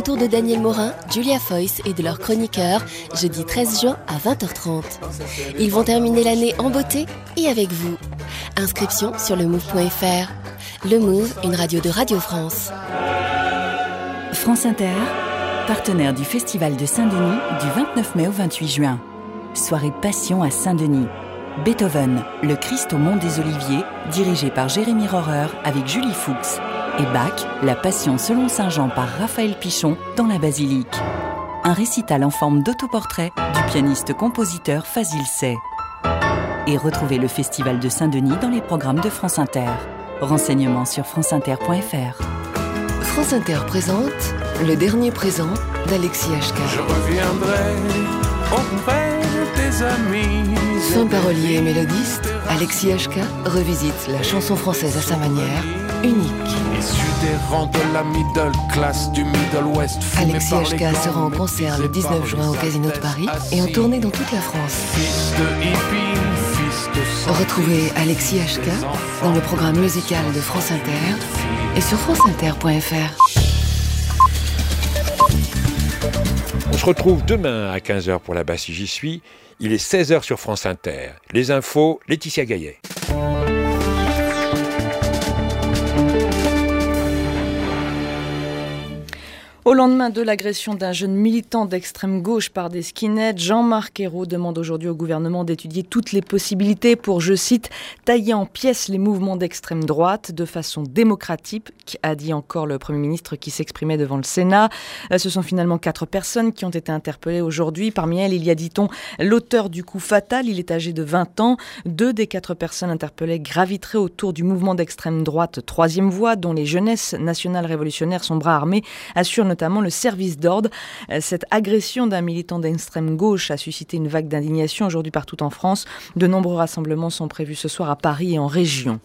retour de Daniel Morin, Julia Foyce et de leurs chroniqueurs, jeudi 13 juin à 20h30. Ils vont terminer l'année en beauté et avec vous. Inscription sur lemove.fr. Le Move, une radio de Radio France. France Inter, partenaire du Festival de Saint-Denis du 29 mai au 28 juin. Soirée Passion à Saint-Denis. Beethoven, le Christ au Mont des Oliviers, dirigé par Jérémy Rohrer avec Julie Fuchs. Et Bach, la Passion selon Saint Jean par Raphaël Pichon dans la basilique. Un récital en forme d'autoportrait du pianiste-compositeur Fazil Say. Et retrouvez le Festival de Saint-Denis dans les programmes de France Inter. Renseignements sur franceinter.fr. France Inter présente Le Dernier Présent d'Alexis HK. Je reviendrai auprès de tes amis. Son parolier et mélodiste, Alexis HK revisite la chanson française à sa manière, unique. Issu des rangs de la middle class du Middle West. Alexis HK sera en concert le 19 juin au Casino de Paris et en tournée dans toute la France. Fils de hippie, fils de sang. Retrouvez Alexis HK dans le programme musical de France Inter et sur franceinter.fr. On se retrouve demain à 15h pour la Basse si j'y suis. Il est 16h sur France Inter. Les infos, Laetitia Gaillet. Au lendemain de l'agression d'un jeune militant d'extrême gauche par des skinheads, Jean-Marc Ayrault demande aujourd'hui au gouvernement d'étudier toutes les possibilités pour, je cite, tailler en pièces les mouvements d'extrême droite de façon démocratique, a dit encore le Premier ministre qui s'exprimait devant le Sénat. Ce sont finalement 4 personnes qui ont été interpellées aujourd'hui. Parmi elles, il y a, dit-on, l'auteur du coup fatal. Il est âgé de 20 ans. 2 des 4 personnes interpellées graviteraient autour du mouvement d'extrême droite Troisième Voie, dont les jeunesses nationales révolutionnaires, son bras armé, assurent notamment le service d'ordre. Cette agression d'un militant d'extrême gauche a suscité une vague d'indignation aujourd'hui partout en France. De nombreux rassemblements sont prévus ce soir à Paris et en région.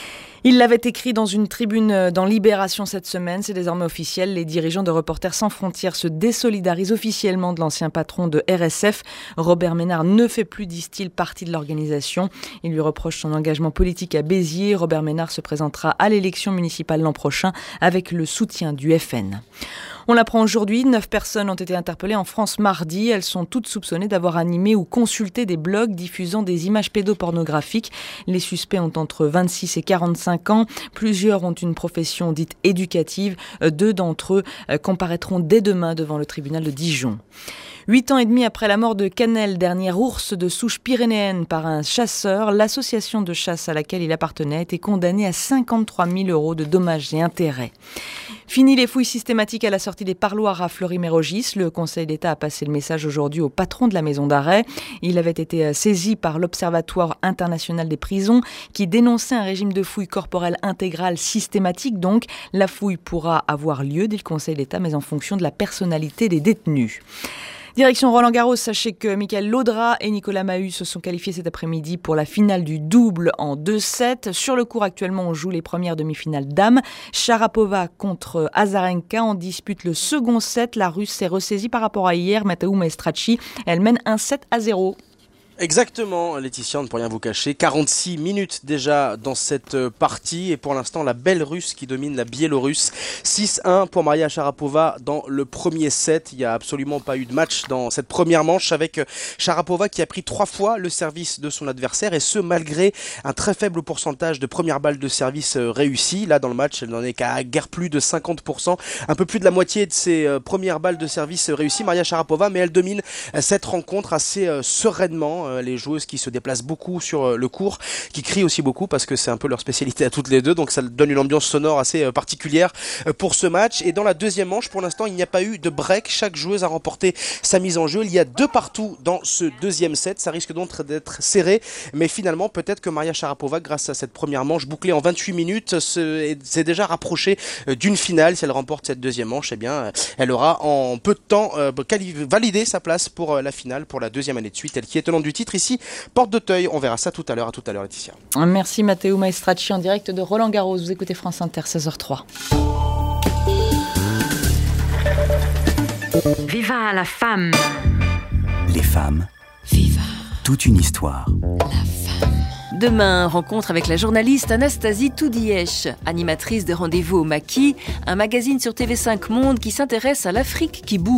Il l'avait écrit dans une tribune dans Libération cette semaine, c'est désormais officiel. Les dirigeants de Reporters sans frontières se désolidarisent officiellement de l'ancien patron de RSF. Robert Ménard ne fait plus, disent-ils, partie de l'organisation. Il lui reproche son engagement politique à Béziers. Robert Ménard se présentera à l'élection municipale l'an prochain avec le soutien du FN. On l'apprend aujourd'hui, 9 personnes ont été interpellées en France mardi. Elles sont toutes soupçonnées d'avoir animé ou consulté des blogs diffusant des images pédopornographiques. Les suspects ont entre 26 et 45 ans. Plusieurs ont une profession dite éducative. 2 d'entre eux comparaîtront dès demain devant le tribunal de Dijon. 8 ans et demi après la mort de Canel, dernier ours de souche pyrénéenne par un chasseur, l'association de chasse à laquelle il appartenait a été condamnée à 53 000 € de dommages et intérêts. Fini les fouilles systématiques à la sortie des parloirs à Fleury-Mérogis. Le Conseil d'État a passé le message aujourd'hui au patron de la maison d'arrêt. Il avait été saisi par l'Observatoire international des prisons qui dénonçait un régime de fouilles corporelles intégrales systématiques. Donc, la fouille pourra avoir lieu, dit le Conseil d'État, mais en fonction de la personnalité des détenus. Direction Roland-Garros, sachez que Michael Laudra et Nicolas Mahut se sont qualifiés cet après-midi pour la finale du double en 2-7. Sur le court, actuellement, on joue les premières demi-finales dames. Sharapova contre Azarenka en dispute le second set. La Russe s'est ressaisie par rapport à hier. Matteo Maestracchi, elle mène 1-7-0. Exactement, Laetitia, on ne peut rien vous cacher. 46 minutes déjà dans cette partie et pour l'instant la belle Russe qui domine la Biélorusse. 6-1 pour Maria Sharapova dans le premier set. Il n'y a absolument pas eu de match dans cette première manche avec Sharapova qui a pris 3 fois le service de son adversaire et ce malgré un très faible pourcentage de premières balles de service réussies. Là dans le match, elle n'en est qu'à guère plus de 50%, un peu plus de la moitié de ses premières balles de service réussies, Maria Sharapova, mais elle domine cette rencontre assez sereinement. Les joueuses qui se déplacent beaucoup sur le court, qui crient aussi beaucoup parce que c'est un peu leur spécialité à toutes les deux, donc ça donne une ambiance sonore assez particulière pour ce match. Et dans la deuxième manche, pour l'instant, il n'y a pas eu de break. Chaque joueuse a remporté sa mise en jeu. Il y a 2 partout dans ce deuxième set. Ça risque donc d'être serré, mais finalement, peut-être que Maria Sharapova, grâce à cette première manche bouclée en 28 minutes, s'est déjà rapprochée d'une finale. Si elle remporte cette deuxième manche, eh bien, elle aura en peu de temps validé sa place pour la finale, pour la deuxième année de suite. Elle qui est tenante du titre ici, Porte d'Auteuil. On verra ça tout à l'heure. À tout à l'heure, Laetitia. Merci Matteo Maestracchi en direct de Roland-Garros. Vous écoutez France Inter, 16h03. Viva la femme. Les femmes. Viva. Toute une histoire. La femme. Demain, rencontre avec la journaliste Anastasie Toudièche, animatrice de Rendez-vous au Maquis, un magazine sur TV5 Monde qui s'intéresse à l'Afrique qui bouge.